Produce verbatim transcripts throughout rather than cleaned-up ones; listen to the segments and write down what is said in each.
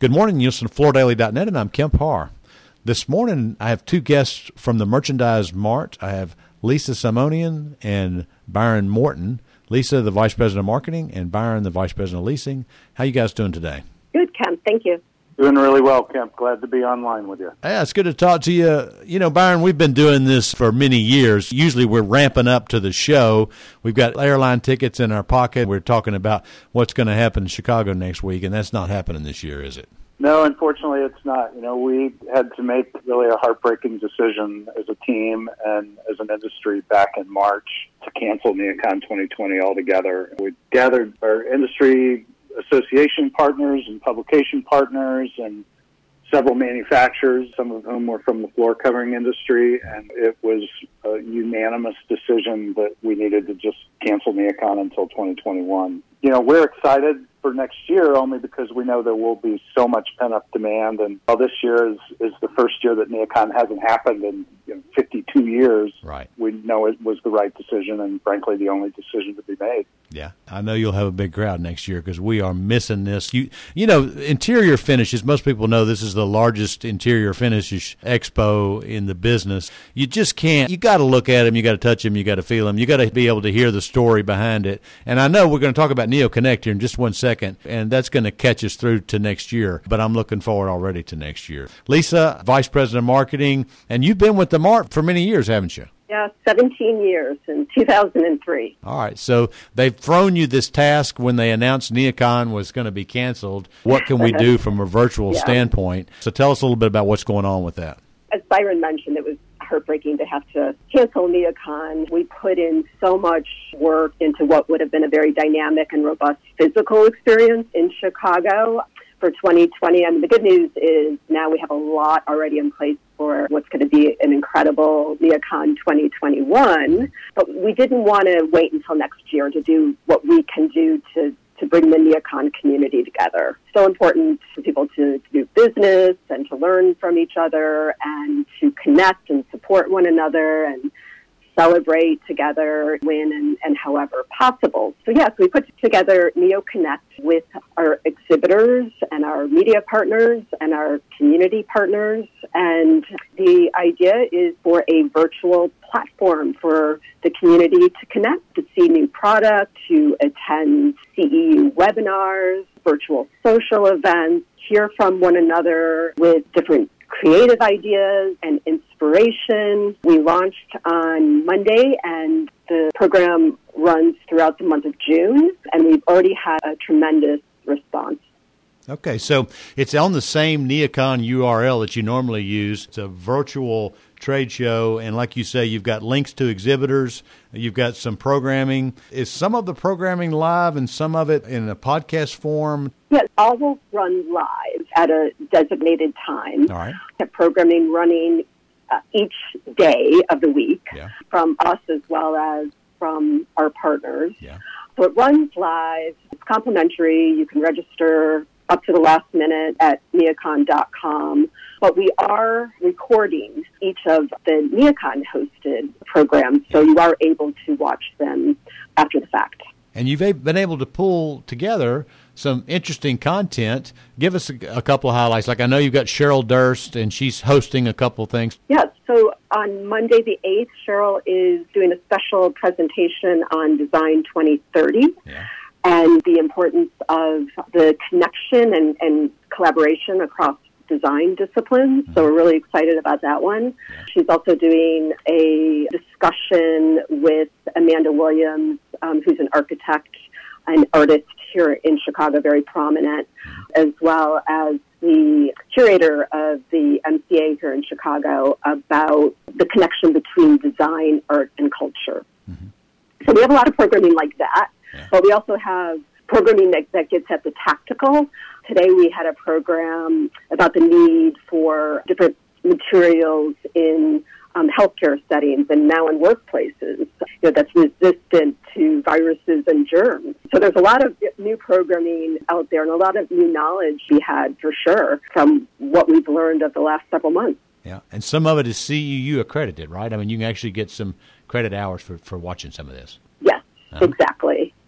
Good morning, you listen to Florida Daily dot net, and I'm Kemp Harr. This morning, I have two guests from the Merchandise Mart. I have Lisa Simonian and Byron Morton. Lisa, the Vice President of Marketing, and Byron, the Vice President of Leasing. How you guys doing today? Good, Kemp. Thank you. Doing really well, Kemp. Glad to be online with you. Yeah, it's good to talk to you. You know, Byron, we've been doing this for many years. Usually we're ramping up to the show. We've got airline tickets in our pocket. We're talking about what's going to happen in Chicago next week, and that's not happening this year, is it? No, unfortunately, it's not. You know, we had to make really a heartbreaking decision as a team and as an industry back in March to cancel NeoCon twenty twenty altogether. We gathered our industry association partners and publication partners and several manufacturers, some of whom were from the floor covering industry, and it was a unanimous decision that we needed to just cancel NeoCon until twenty twenty-one. You know, we're excited for next year only because we know there will be so much pent-up demand, and while this year is, is the first year that NeoCon hasn't happened in you know, fifty-two years, right. We know it was the right decision and, frankly, the only decision to be made. Yeah, I know you'll have a big crowd next year because we are missing this. You you know, interior finishes, most people know this is the largest interior finishes expo in the business. You just can't, you got to look at them, you got to touch them, you got to feel them, you got to be able to hear the story behind it. And I know we're going to talk about NeoConnect here in just one second, and that's going to catch us through to next year, but I'm looking forward already to next year. Lisa, Vice President of Marketing, and you've been with the Mart for many years, haven't you? Yeah, seventeen years, in two thousand three. All right, so they've thrown you this task when they announced NeoCon was going to be canceled. What can we do from a virtual yeah. standpoint? So tell us a little bit about what's going on with that. As Byron mentioned, it was heartbreaking to have to cancel NeoCon. We put in so much work into what would have been a very dynamic and robust physical experience in Chicago for twenty twenty. And the good news is now we have a lot already in place for what's going to be an incredible NeoCon twenty twenty-one. But we didn't want to wait until next year to do what we can do to to bring the NeoCon community together. So important for people to, to do business and to learn from each other and to connect and support one another and celebrate together when and, and however possible. So yes, we put together NeoConnect with our exhibitors and our media partners and our community partners. And the idea is for a virtual platform for the community to connect, to see new product, to attend C E U webinars, virtual social events, hear from one another with different creative ideas and inspiration. We launched on Monday, and the program runs throughout the month of June, and we've already had a tremendous response. Okay, so it's on the same NeoCon U R L that you normally use. It's a virtual trade show, and like you say, you've got links to exhibitors, you've got some programming. Is some of the programming live and some of it in a podcast form? Yes, all will run live at a designated time. All right. Have programming running uh, each day of the week yeah. from us as well as from our partners. Yeah. So it runs live. It's complimentary. You can register up to the last minute at neocon dot com. But we are recording each of the NeoCon-hosted programs, so you are able to watch them after the fact. And you've been able to pull together some interesting content. Give us a, a couple of highlights. Like I know you've got Cheryl Durst, and she's hosting a couple of things. Yes. So on Monday the eighth, Cheryl is doing a special presentation on Design twenty thirty. Yeah. And the importance of the connection and, and collaboration across design disciplines. Mm-hmm. So we're really excited about that one. Yeah. She's also doing a discussion with Amanda Williams, um, who's an architect and artist here in Chicago, very prominent, mm-hmm. as well as the curator of the M C A here in Chicago about the connection between design, art, and culture. Mm-hmm. So we have a lot of programming like that. Yeah. But we also have programming that, that gets at the tactical. Today we had a program about the need for different materials in um, healthcare settings and now in workplaces, you know, that's resistant to viruses and germs. So there's a lot of new programming out there and a lot of new knowledge we had for sure from what we've learned of the last several months. Yeah, and some of it is C E U accredited, right? I mean, you can actually get some credit hours for, for watching some of this. Yes, uh-huh. exactly.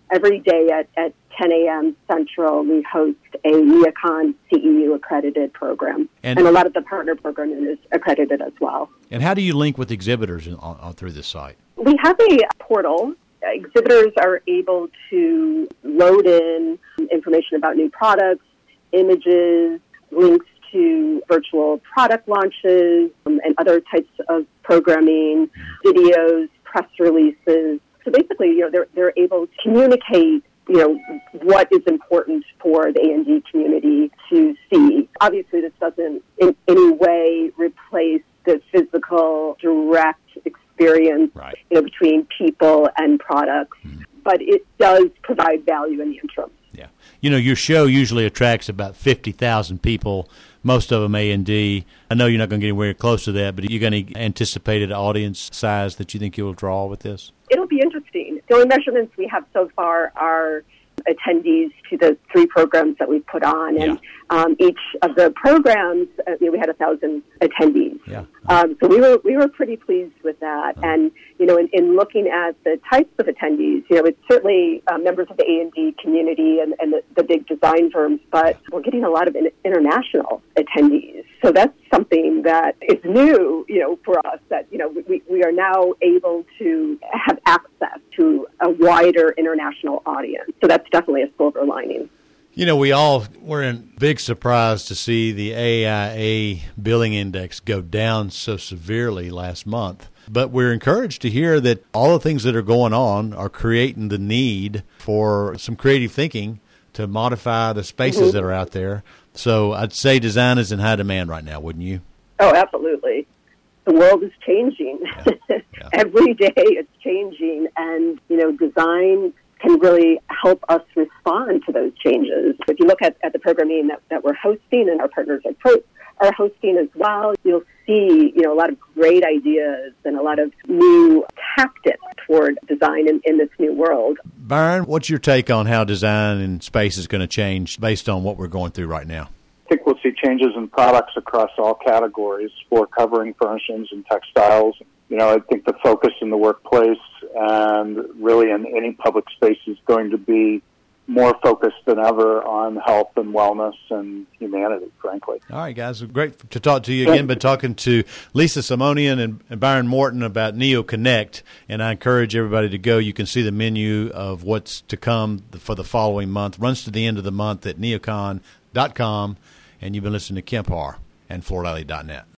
every day at, at ten a.m. Central, we host a NeoCon C E U accredited program. And, and a lot of the partner programming is accredited as well. And how do you link with exhibitors in, on, on, through this site? We have a portal. Exhibitors are able to load in information about new products, images, links to virtual product launches, um, and other types of programming, videos, press releases. So basically, you know, they're they're able to communicate, you know, what is important for the A and D community to see. Obviously, this doesn't in any way replace the physical, direct experience, right, you know, between people and products, mm-hmm. but it does provide value in the interim. Yeah. You know, your show usually attracts about fifty thousand people, most of them A and D. I know you're not going to get anywhere close to that, but are you got any anticipated audience size that you think you'll draw with this? It'll be interesting. The only measurements we have so far are attendees to the three programs that we've put on. And yeah. um, each of the programs, uh, you know, we had a thousand attendees. Yeah. Um, so we were we were pretty pleased with that. Uh-huh. And, you know, in, in looking at the types of attendees, you know, it's certainly uh, members of the A and D community and, and the, the big design firms, but we're getting a lot of in, international attendees. So that's something that is new, you know, for us, that, you know, we, we are now able to have access to a wider international audience. So that's definitely a silver lining. You know, we all were in big surprise to see the A I A billing index go down so severely last month. But we're encouraged to hear that all the things that are going on are creating the need for some creative thinking to modify the spaces mm-hmm. that are out there. So I'd say design is in high demand right now, wouldn't you? Oh, absolutely. The world is changing. Yeah. Yeah. Every day it's changing. And, you know, design can really help us respond to those changes. If you look at, at the programming that, that we're hosting, and our partners are, pro, are hosting as well, you'll see, you know, a lot of great ideas and a lot of new tactics toward design in, in this new world. Byron, what's your take on how design in space is going to change based on what we're going through right now? I think we'll see changes in products across all categories for covering, furnishings, and textiles. You know, I think the focus in the workplace and really in any public space is going to be more focused than ever on health and wellness and humanity, frankly. All right, guys. Great to talk to you again. Been talking to Lisa Simonian and, and Byron Morton about NeoConnect, and I encourage everybody to go. You can see the menu of what's to come for the following month. Runs to the end of the month at neocon dot com, and you've been listening to Kemp Harr and Fort Riley dot net.